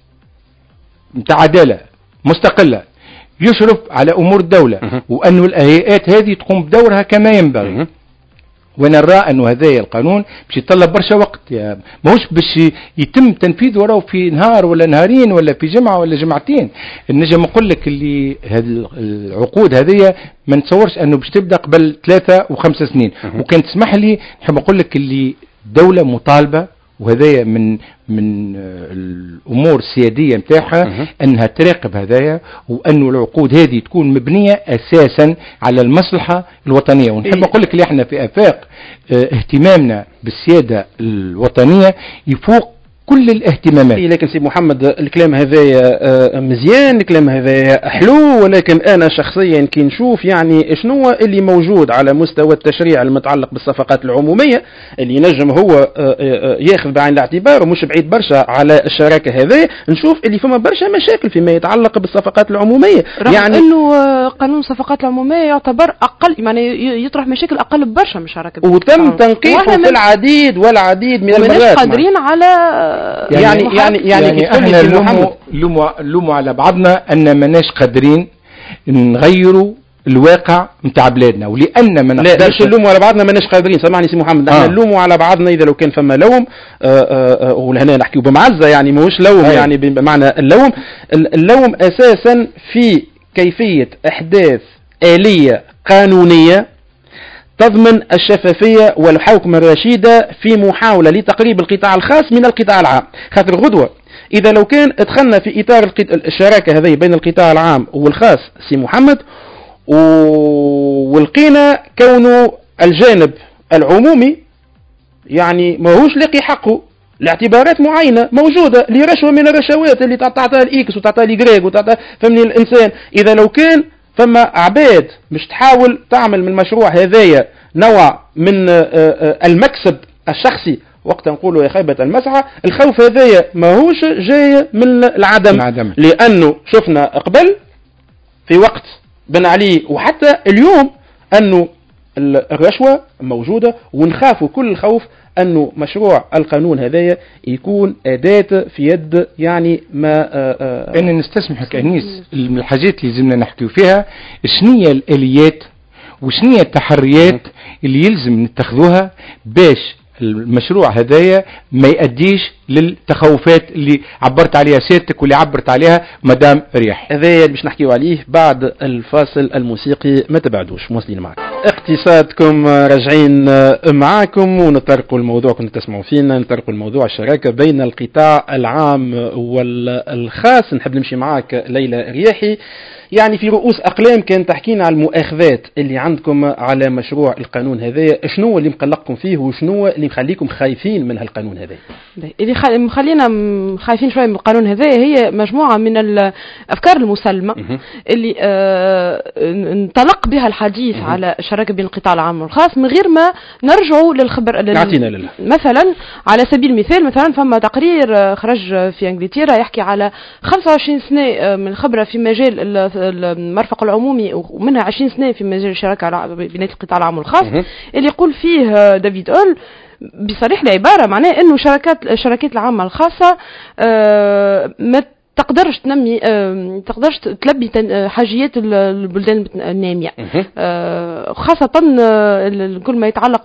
متاع عدالة مستقلة يشرف على أمور الدولة، وأنه الهيئات هذه تقوم بدورها كما ينبغي، ونرى أنه هذا القانون باش يتطلب برشا وقت، يعني ماهوش باش يتم تنفيذه وراه في نهار ولا نهارين ولا في جمعة ولا جمعتين. النجم أقول لك اللي هذه العقود هذه ما نتصورش أنه باش تبدأ قبل ثلاثة وخمسة سنين. وكان تسمح لي نحب أقول لك اللي دولة مطالبة، وهذايا من من الأمور السيادية متاعها أنها تراقب هذايا، وأنه العقود هذه تكون مبنية أساسا على المصلحة الوطنية. ونحب أقول لك اللي احنا في آفاق اهتمامنا بالسيادة الوطنية يفوق كل الاهتمامات. لكن سي محمد الكلام هذا مزيان، الكلام هذا حلو، ولكن أنا شخصيا كي نشوف يعني شنو اللي موجود على مستوى التشريع المتعلق بالصفقات العمومية اللي نجم هو ياخذ بعين الاعتبار ومش بعيد برشا على الشراكة هذه، نشوف اللي فما برشا مشاكل فيما يتعلق بالصفقات العمومية. يعني انه قانون الصفقات العمومية يعتبر اقل، يعني يطرح مشاكل اقل ببرشا من الشراكة، وتم تنقيحه في العديد والعديد من المرات. قادرين على يعني يعني يعني, يعني, يعني احنا نلوموا لوموا لوموا على بعضنا ان ماناش قادرين نغيروا الواقع نتاع بلادنا، ولان ما نقدرش نلوموا على بعضنا ماناش قادرين. سامحني سي محمد، احنا آه. نلوموا على بعضنا اذا لو كان فما لوم، وهنا نحكيو بمعزه يعني ماهوش لوم هي. يعني بمعنى اللوم اللوم اساسا في كيفيه احداث آلية قانونيه تضمن الشفافية والحوكمة الرشيدة في محاولة لتقريب القطاع الخاص من القطاع العام. خاطر غدوة إذا لو كان ادخلنا في إطار الشراكة هذه بين القطاع العام والخاص سي محمد، ولقينا كونه الجانب العمومي يعني ماهوش لاقي حقه لاعتبارات معينة موجودة لرشوة من الرشوات اللي تعطيها الإكس وتعطيها الإجريك وتعطيها فمن الإنسان. إذا لو كان فما عباد مش تحاول تعمل من المشروع هذايا نوع من المكسب الشخصي، وقت نقوله يا خيبة المسعى، الخوف هذايا ماهوش جاي من العدم, العدم. لأنه شفنا قبل في وقت بن علي وحتى اليوم أنه الرشوة موجودة، ونخافوا كل الخوف أنه مشروع القانون هذايا يكون أداة في يد يعني ما أنا نستسمحك أنيس من الحاجات اللي زمنا نحكي فيها شنية الآليات وشنية التحريات اللي يلزم نتخذوها باش المشروع هذايا ما يؤديش للتخوفات اللي عبرت عليها سيادتك واللي عبرت عليها مدام رياح. هذا باش نحكيو عليه بعد الفاصل الموسيقي، ما تبعدوش مواصلين معكم. اقتصادكم راجعين معاكم ونطرقوا الموضوع، كنت تسمعوا فينا نطرقوا الموضوع الشراكة بين القطاع العام والخاص. نحب نمشي معاك ليلى رياحي، يعني في رؤوس أقلام كان تحكينا على المؤاخذات اللي عندكم على مشروع القانون هذا، شنو اللي مقلقكم فيه وشنو اللي مخليكم خايفين من هالقانون هذا؟ اللي اللي مخلينا خايفين شويه من القانون هذا هي مجموعه من الافكار المسلمه اللي آه انطلق بها الحديث على الشراكه بين القطاع العام والخاص من غير ما نرجعوا للخبر لل... مثلا على سبيل المثال مثلا فما تقرير خرج في انجلترا يحكي على خمسة وعشرين سنه من خبره في مجال المرفق العمومي ومنها عشرين سنه في مجال الشراكه بين القطاع العام والخاص اللي يقول فيه دافيد أول بصريح العبارة معناه انه شركات الشركات العامة الخاصة آه ما تقدرش تنمي آه تقدرش تلبي حاجيات البلدان النامية آه خاصة آه كل ما يتعلق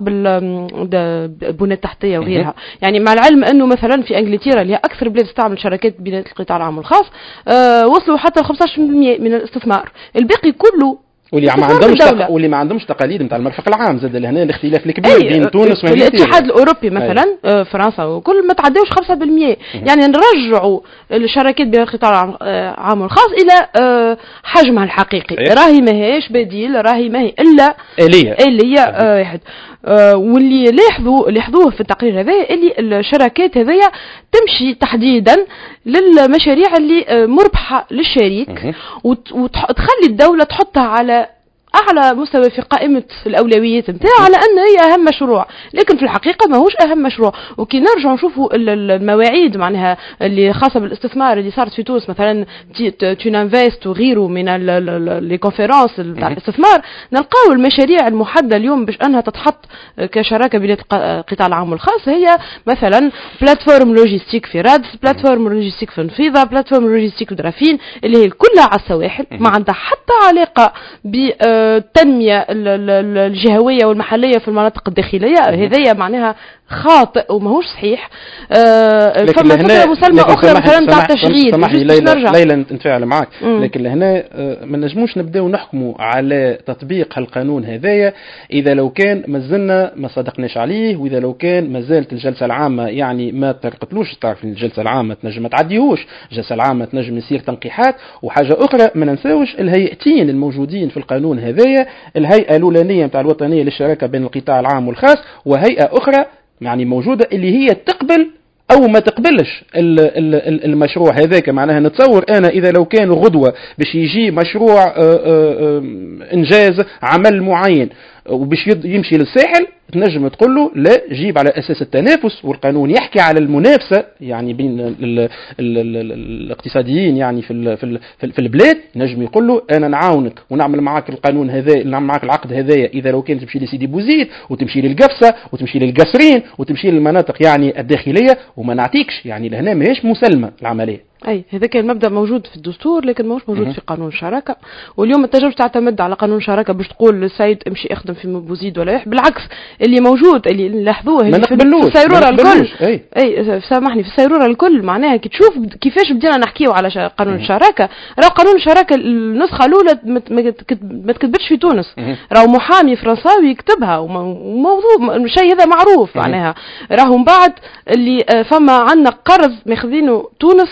بالبنى التحتية وغيرها. يعني مع العلم انه مثلا في انجلترا اللي هي اكثر بلاد تستعمل شركات بين القطاع العام والخاص آه وصلوا حتى خمسة عشر بالمئة من الاستثمار، الباقي كله واللي ما عندهمش تق... واللي ما عندهمش تقاليد نتاع المرفق العام زاد لهنا الاختلاف الكبير أي بين تونس وانجلترا. الاتحاد الاوروبي مثلا أي. فرنسا وكل ما تعداوش خمسة بالمئة يعني نرجعوا الشركات بين القطاع العام والخاص الى حجمها الحقيقي. أي. راهي ماهيش بديل، راهي ما هي الا آلية آلية واحد. آه واللي لاحظوا لاحظوه في التقرير هذا اللي الشراكات هذيا تمشي تحديدا للمشاريع اللي آه مربحة للشريك وتخلي الدولة تحطها على أعلى مستوى في قائمة الأولويات نتاعها على أن هي أهم مشروع، لكن في الحقيقة ما هوش أهم مشروع. وكي نرجع نشوفوا المواعيد معناها اللي خاصة بالاستثمار اللي صارت في تونس مثلا تونانفيست وغيره من لي كونفيرانس تاع الاستثمار نلقاو المشاريع المحددة اليوم باش أنها تتحط كشراكة بين القطاع العام والخاص هي مثلا بلاتفورم لوجيستيك في رادس، بلاتفورم لوجيستيك في نفيضة، بلاتفورم لوجيستيك في درافين اللي هي كلها على السواحل ما عندها حتى علاقة ب التنمية الجهوية والمحلية في المناطق الداخلية. هذايا معناها خاطئ وماهوش صحيح. آه فما فكرة مسلمة أخرى مثلا تاع التشغيل. سمحي ليلى ليلى نتفاعل معك مم. لكن لهنا ما نجموش نبداو نحكموا على تطبيق هالقانون هذايا إذا لو كان مازلنا ما صدقناش عليه، وإذا لو كان مازالت الجلسة العامة يعني ما ترقتلوش. تعرف الجلسة العامة تنجم ما تعديهوش، الجلسة العامة تنجم يصير تنقيحات. وحاجة أخرى ما ننساوش الهيئتين الموجودين في القانون هذايا، الهيئة الأولانية متاع الوطنية للشراكة بين القطاع العام والخاص، وهيئة أخرى يعني موجودة اللي هي تقبل أو ما تقبلش المشروع هذاك. معناها نتصور أنا إذا لو كان غدوة باش يجي مشروع إنجاز عمل معين وباش يمشي للساحل تنجم تقول له لا جيب على أساس التنافس، والقانون يحكي على المنافسة يعني بين ال ال ال ال الاقتصاديين يعني في ال في, ال في البلاد. نجم يقول له أنا نعاونك ونعمل معك القانون هذا، نعمل معك العقد هذايا إذا لو كان تمشي لسيدي بوزيد وتمشي للقفصة وتمشي للقصرين وتمشي للمناطق يعني الداخلية وما نعطيكش. يعني لهنا ماهيش مسلمة العملية. أي هذا كان المبدأ موجود في الدستور لكن ماهوش موجود في قانون الشراكة. واليوم ما تنجمش تعتمد على قانون الشراكة باش تقول للسيد امشي اخدم في بوزيد ولا يح. بالعكس اللي موجود اللي لاحظوه اللي في السيرورة الكل أي. أي سامحني في السيرورة الكل معناها كي تشوف كيفاش بدينا نحكيو على قانون الشراكة. راهو قانون الشراكة النسخة الأولى ما تكتبتش في تونس، راهو محامي فرنساوي يكتبها وموضوع الشيء هذا معروف. معناها راهو من بعد اللي فما عندنا قرض ماخذينه تونس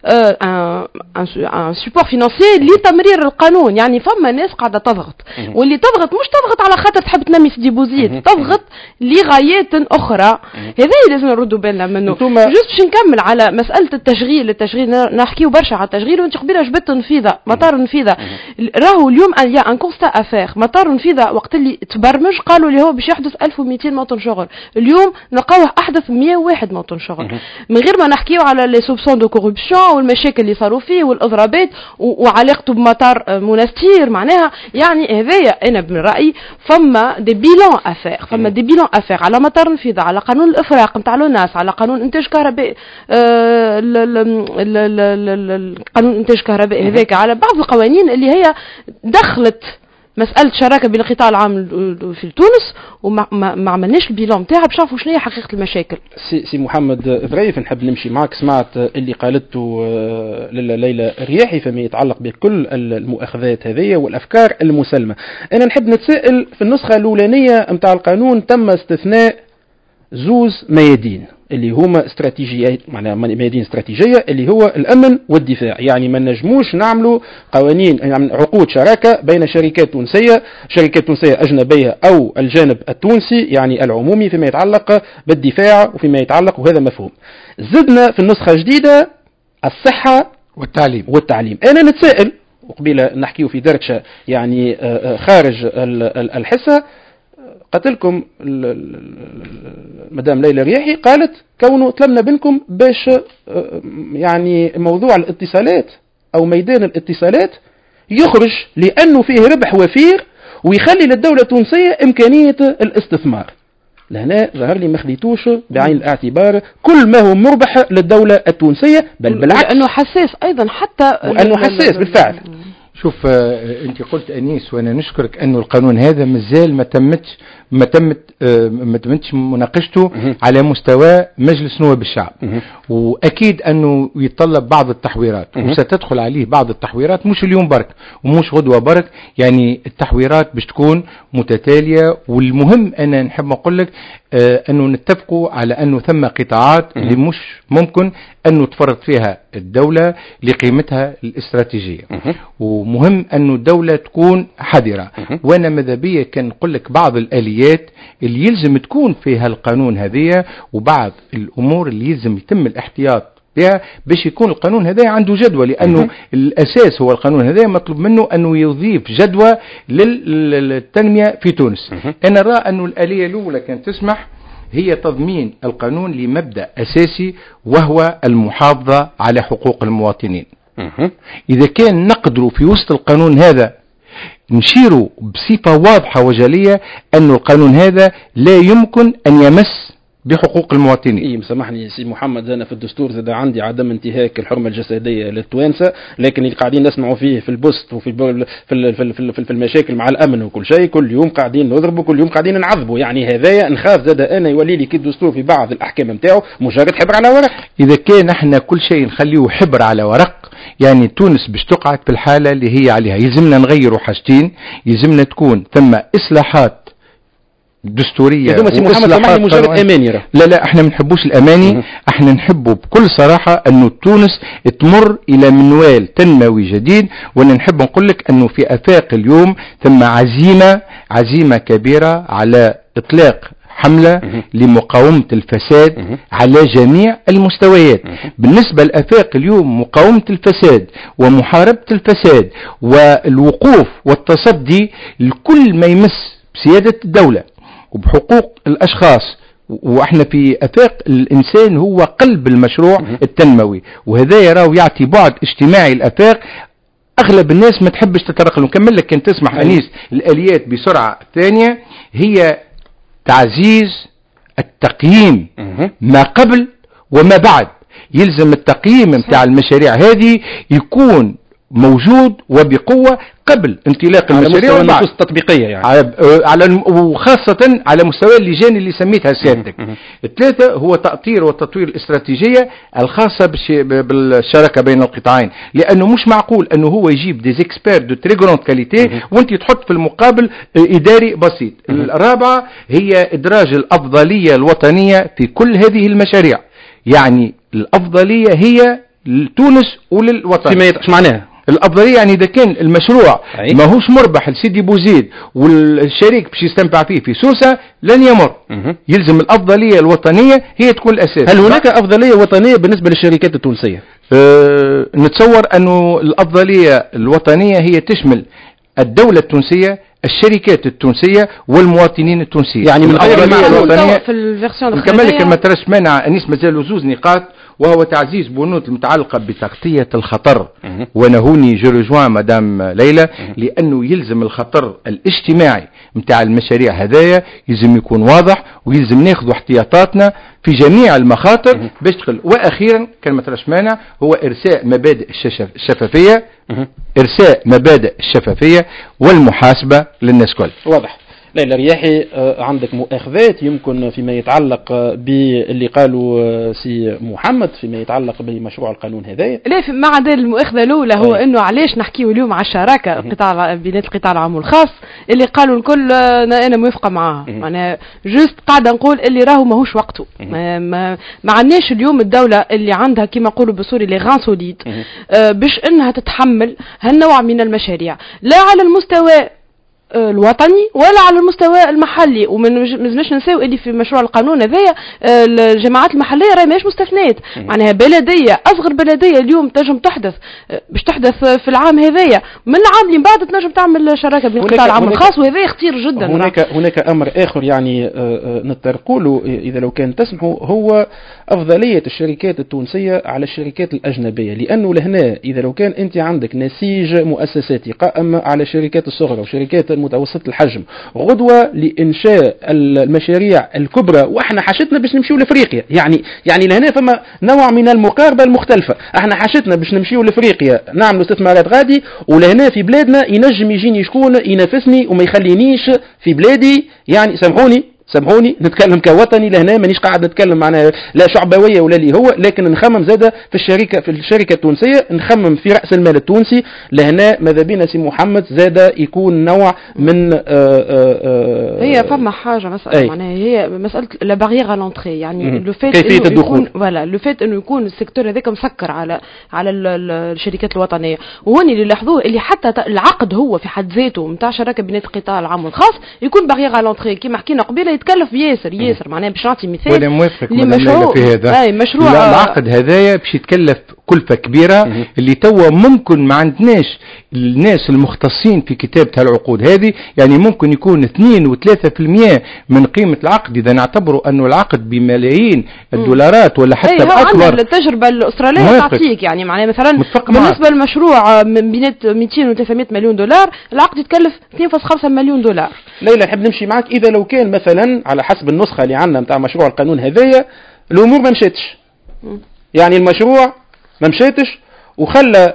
ان سوبور فينانسيي لتمرير القانون. يعني فما ناس قاعده تضغط، واللي تضغط مش تضغط على خاطر تحب تنمي سيدي بوزيد، تضغط لغايات اخرى. هذا لازم نردوا بالنا منه. جوست باش نكمل على مساله التشغيل. التشغيل نحكيو برشا على التشغيل وانت قبيله جبت نفيذه مطار نفيذه. راهو اليوم يا ان كونستا افير مطار نفيذه وقت اللي تبرمج قالوا لي هو باش يحدث ألف ومئتين موطن شغل، اليوم نلقاوه احدث مئة وواحد موطن شغل من غير ما نحكيو على لي سوبسون دو كوربسيون والمشاكل اللي صاروا فيه والاضرابات وعلاقته بمطار منستير. معناها يعني هذايا انا من رايي فما دي بيلون افير، فما دي بيلون افير على مطار نفيذه، على قانون الافراق نتاع الناس، على قانون انتاج كهرباء آه قانون انتاج كهرباء هذاك، على بعض القوانين اللي هي دخلت مسألة شراكة بين القطاع العام في تونس وما ما عملناش البيلون نتاعها باش نعرفوا شنو هي حقيقة المشاكل. سي, سي محمد ظريف نحب نمشي معك. سمعت اللي قالته ليلى الرياحي فيما يتعلق بكل المؤاخذات هذه والأفكار المسلمة. أنا نحب نتساءل في النسخة الأولانية متاع القانون تم استثناء زوز ميادين اللي هما استراتيجيات، معناها ميادين استراتيجيه اللي هو الامن والدفاع. يعني ما نجموش نعملوا قوانين يعني عقود شراكه بين شركات تونسيه شركات تونسيه اجنبيه او الجانب التونسي يعني العمومي فيما يتعلق بالدفاع وفيما يتعلق، وهذا مفهوم. زدنا في النسخه الجديده الصحه والتعليم والتعليم. انا نتسائل وقبيله نحكيه في درجه يعني خارج الحصه، قتلكم مدام ليلى رياحي قالت كونه طلبنا منكم باش يعني موضوع الاتصالات او ميدان الاتصالات يخرج لانه فيه ربح وفير ويخلي للدولة التونسية امكانية الاستثمار. لهنا ظهر لي ما خليتوش بعين الاعتبار كل ما هو مربح للدولة التونسية، بل بالعكس لانه حساس ايضا حتى وانه حساس بالفعل. شوف آه انت قلت انيس وانا نشكرك انه القانون هذا مازال ما تمتش ما تمت آه ما تمتش مناقشته على مستوى مجلس نواب الشعب، واكيد انه يتطلب بعض التحويرات وستدخل عليه بعض التحويرات، مش اليوم برك ومش غدوه برك، يعني التحويرات باش تكون متتاليه. والمهم انا نحب اقول لك آه انه نتفقوا على انه ثم قطاعات اللي مش ممكن انه تفرط فيها الدوله لقيمتها الاستراتيجيه، ومهم انه الدوله تكون حذره. وانا ماذا بيا كان نقول لك بعض الاليات اللي يلزم تكون فيها القانون هذه، وبعض الامور اللي يلزم يتم الاحتياط بها باش يكون القانون هذا عنده جدوى، لانه الاساس هو القانون هذا مطلوب منه انه يضيف جدوى للتنميه في تونس. انا ارى انه الاليه الاولى كانت تسمح هي تضمين القانون لمبدأ أساسي وهو المحافظة على حقوق المواطنين. إذا كان نقدروا في وسط القانون هذا نشيروا بصفة واضحة وجلية أن القانون هذا لا يمكن أن يمس بحقوق المواطنين. إيه مسامحني سي محمد، أنا في الدستور زاد عندي عدم انتهاك الحرمة الجسدية للتوانسة، لكن اللي قاعدين نسمعوا فيه في البوست وفي في في في المشاكل مع الأمن وكل شيء، كل يوم قاعدين نضربوا، كل يوم قاعدين نعذبوا. يعني هذايا نخاف زاد أنا يولي لي كي الدستور في بعض الأحكام نتاعو مجرد حبر على ورق. إذا كان احنا كل شيء نخليه حبر على ورق، يعني تونس باش تقعد في الحالة اللي هي عليها. يلزمنا نغيروا حاجتين، يلزمنا تكون ثم إصلاحات دستورية وإصلاحات مجرد أماني. لا لا احنا ما نحبوش الأماني، احنا نحبه بكل صراحة أنه تونس تمر إلى منوال تنموي جديد. وانا نحب نقول لك أنه في آفاق اليوم ثم عزيمة عزيمة كبيرة على إطلاق حملة لمقاومة الفساد على جميع المستويات. بالنسبة للآفاق اليوم مقاومة الفساد ومحاربة الفساد والوقوف والتصدي لكل ما يمس بسيادة الدولة وبحقوق الأشخاص. وإحنا في آفاق الإنسان هو قلب المشروع التنموي، وهذا يراه يعطي بعد اجتماعي الآفاق أغلب الناس ما تحبش تترقل. نكمل لك كنت تسمح أنيس الآليات بسرعة. الثانية هي تعزيز التقييم ما قبل وما بعد. يلزم التقييم متاع المشاريع هذه يكون موجود وبقوة قبل انطلاق المشاريع على مستوى التطبيقية يعني. على وخاصة على مستوى اللجان اللي سميتها سيادتك. الثلاثة هو تأطير وتطوير الاستراتيجية الخاصة بالشراكة بين القطاعين، لأنه مش معقول أنه هو يجيب دي اكسبير دو تري جراند كاليتي وانت تحط في المقابل إداري بسيط. الرابعة هي إدراج الأفضلية الوطنية في كل هذه المشاريع. يعني الأفضلية هي لتونس وللوطن. ايش معناها الأفضلية؟ يعني إذا كان المشروع ما هوش مربح لسيدي بوزيد والشريك باش يستنفع فيه في سوسة لن يمر. يلزم الأفضلية الوطنية هي تكون الأساس. هل هناك أفضلية وطنية بالنسبة للشركات التونسية؟ أه نتصور أنه الأفضلية الوطنية هي تشمل الدولة التونسية، الشركات التونسية والمواطنين التونسيين. يعني من الأفضلية الوطنية في الفيرسيون نكمل ما ترش مانع أنيس مازالوا زوز نقاط، وهو تعزيز بنود المتعلقة بتغطية الخطر. ونهوني جورجوان مدام ليلى، لأنه يلزم الخطر الاجتماعي متاع المشاريع هدايا يلزم يكون واضح، ويلزم ناخذ احتياطاتنا في جميع المخاطر باش تقل. وأخيرا كلمة رش مانع هو إرساء مبادئ الشفافية إرساء مبادئ الشفافية والمحاسبة للناس كل. واضح. ليلى رياحي، عندك مؤاخذات يمكن فيما يتعلق باللي قالوا سي محمد فيما يتعلق بمشروع القانون هذايا؟ لا، ما عدا المؤاخذه الاولى هو أي. انه علاش نحكيو اليوم على الشراكه القطاع بين القطاع العام والخاص اللي قالوا الكل انا موافقه معاها. معناها جوست قاعده نقول اللي راهو ماهوش وقته. ما, ما, ما عندناش اليوم الدوله اللي عندها كما نقولوا بسوري لي غان سوليد باش انها تتحمل هالنوع من المشاريع، لا على المستوى الوطني ولا على المستوى المحلي. وما نجمش ننساو اللي في مشروع القانون هذايا الجماعات المحليه راهي ماهيش مستثنات. معناها بلديه اصغر بلديه اليوم تنجم تحدث باش تحدث في العام هذايا من العام اللي بعد تنجم تعمل شراكه بين القطاع العام والخاص، وهذا خطير جدا. هناك هناك امر اخر يعني نتطرقوا له اذا لو كان تسمحوا، هو افضليه الشركات التونسيه على الشركات الاجنبيه. لانه لهنا اذا لو كان انت عندك نسيج مؤسساتي قائم على الشركات الصغرى وشركات متوسط الحجم غدوه لانشاء المشاريع الكبرى، واحنا حاجتنا باش نمشيو لافريقيا. يعني يعني لهنا فما نوع من المقاربه المختلفه. احنا حاجتنا باش نمشيو لافريقيا نعملوا استثمارات غادي، ولهنا في بلادنا ينجم يجيني شكون ينافسني وما يخلينيش في بلادي. يعني سامحوني سامحوني نتكلم كوطني لهنا، مانيش قاعد نتكلم معنا لا شعبويه ولا اللي هو، لكن نخمم زاده في الشركه في الشركه التونسيه، نخمم في راس المال التونسي. لهنا ماذا بينا سي محمد زاده يكون نوع من آآ آآ هي فما حاجه مساله معناها هي مساله لا باريير لونتري. يعني لو فيت كيفيه الدخول، فوالا لو فيت انه يكون السيكتور هذاك مسكر على على الشركات الوطنيه. وهوني اللي لاحظوه اللي حتى العقد هو في حد ذاته نتاع شراكه بين القطاع العام والخاص يكون باريير لونتري كيما حكينا قبيله، يتكلف ياسر ياسر. معناها باش نعطي مثال وانا موافق مشروع في هذا. اي مشروع العقد هذايا باش يتكلف كلفه كبيره مم. اللي توا ممكن ما عندناش الناس المختصين في كتابه هالعقود هذه. يعني ممكن يكون اثنين وثلاثة في المئة من قيمه العقد اذا نعتبروا انه العقد بملايين الدولارات ولا حتى باكبر. التجربه الاستراليه تعطيك يعني معناها مثلا بالنسبه للمشروع من بين مئتين و ثلاثمئة مليون دولار العقد يتكلف اثنين فاصلة خمسة مليون دولار. ليلى نحب نمشي معك اذا لو كان مثلا على حسب النسخه اللي عندنا نتاع مشروع القانون هذايا الامور ما مشاتش، يعني المشروع ما مشاتش وخلى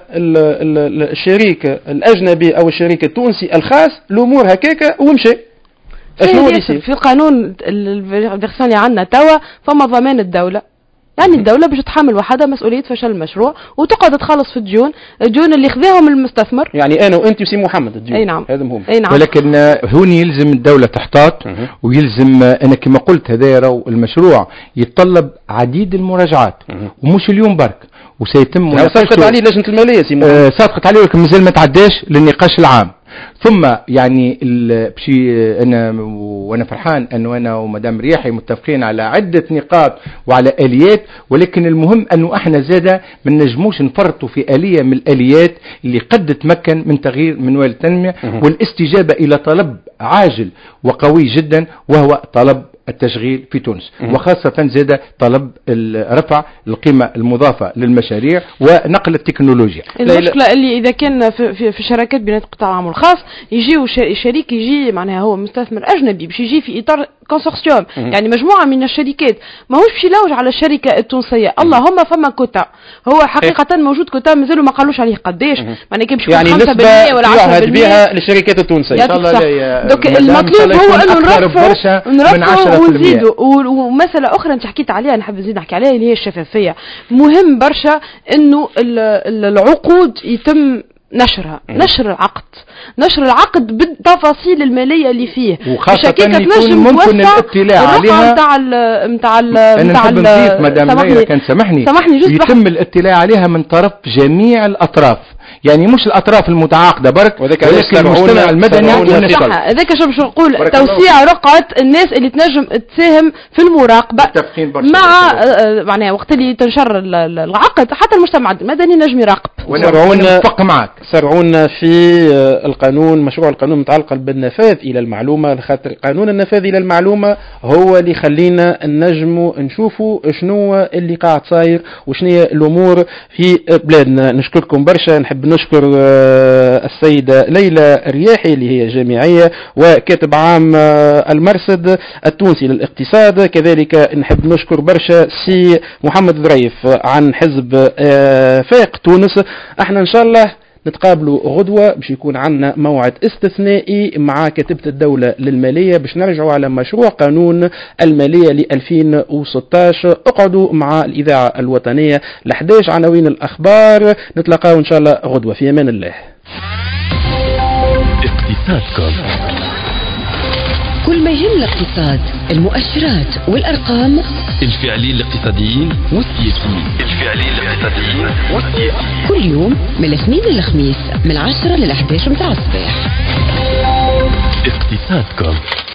الشريك الاجنبي او الشريك التونسي الخاص الامور هكاكا ومشى. اشنو اللي يصير في القانون الفيرسيون اللي عندنا توا؟ فما ضمان الدوله، يعني الدولة باش تحمل وحدها مسؤولية فشل المشروع وتقعد تخلص في الديون، الديون اللي خذاهم المستثمر. يعني أنا وأنت وسي محمد الديون. أي نعم. هذا مهم. أي نعم. ولكن هوني يلزم الدولة تحتاط ويلزم أنا كما قلت هذا راهو المشروع يتطلب عديد المراجعات ومش اليوم برك وسيتم. صادقت عليه لجنة المالية سي محمد. آه صادقت عليه ولكن مازال ما تعداش للنقاش العام. ثم يعني بشي انا وانا فرحان انه انا ومدام رياحي متفقين على عده نقاط وعلى اليات، ولكن المهم انه احنا زاده ما نجموش نفرطوا في اليه من الاليات اللي قد تمكن من تغيير منوال التنميه والاستجابه الى طلب عاجل وقوي جدا وهو طلب التشغيل في تونس، وخاصة زاد طلب رفع القيمة المضافة للمشاريع ونقل التكنولوجيا. المشكلة اللي إذا كان في, في, في شراكات بين القطاع العام والخاص يجي شريك يجي معناها هو مستثمر أجنبي باش يجي في إطار كونسورسيوم، يعني مجموعة من الشركات ماهوش باش يلوج على الشركة التونسية. اللهم فما كوتا، هو حقيقة موجود كوتا مازالوا ما قالوش عليه قداش، معناها كي باش يكون خمسة بالمئة ولا عشرة بالمئة بها للشركات التونسية. إن شاء الله. دوك المطلوب هو أنه نرفعوا نرفعوا ونزيدوا. ومسألة أخرى أنت حكيت عليها نحب نزيد نحكي عليها اللي هي الشفافية. مهم برشا أنه العقود يتم نشرها، نشر العقد، نشر العقد بالتفاصيل الماليه اللي فيه، وخاصه يكون ممكن الاطلاع عليها نتاع ال نتاع ال نتاع ال مدام ليلى كان سامحني سامحني يتم الاطلاع عليها من طرف جميع الاطراف، يعني مش الاطراف المتعاقده برك ولكن المجتمع المدني والنشطه. هذاك شو باش نقول توسيع رقعه الناس اللي تنجم تساهم في المراقبه مع معناها وقت اللي تنشر العقد حتى المجتمع المدني نجم يراقب. وانا متفق معك. سرعونا في القانون مشروع القانون متعلق بالنفاذ الى المعلومه، خاطر قانون النفاذ الى المعلومه هو اللي يخلينا نجموا نشوفوا شنو اللي قاعد صاير وشنو هي الامور في بلادنا. نشكركم برشا، نحب نشكر السيده ليلى الرياحي اللي هي جامعيه وكاتب عام المرصد التونسي للاقتصاد، كذلك نحب نشكر برشا سي محمد ذريف عن حزب فاق تونس. احنا ان شاء الله نتقابلوا غدوة باش يكون عندنا موعد استثنائي مع كاتبة الدولة للمالية باش نرجعوا على مشروع قانون المالية ل ألفين وستة عشر. اقعدوا مع الإذاعة الوطنية لحداش عناوين الأخبار. نتلاقاو إن شاء الله غدوة في أمان الله. اقتصادكم، كل ما يهم الاقتصاد، المؤشرات والأرقام، الفعالين الاقتصاديين والسياسيين الفعالين الاقتصاديين والسياسيين كل يوم من الاثنين للخميس من عشرة للأحد عشر متاع الصباح. اقتصادكم.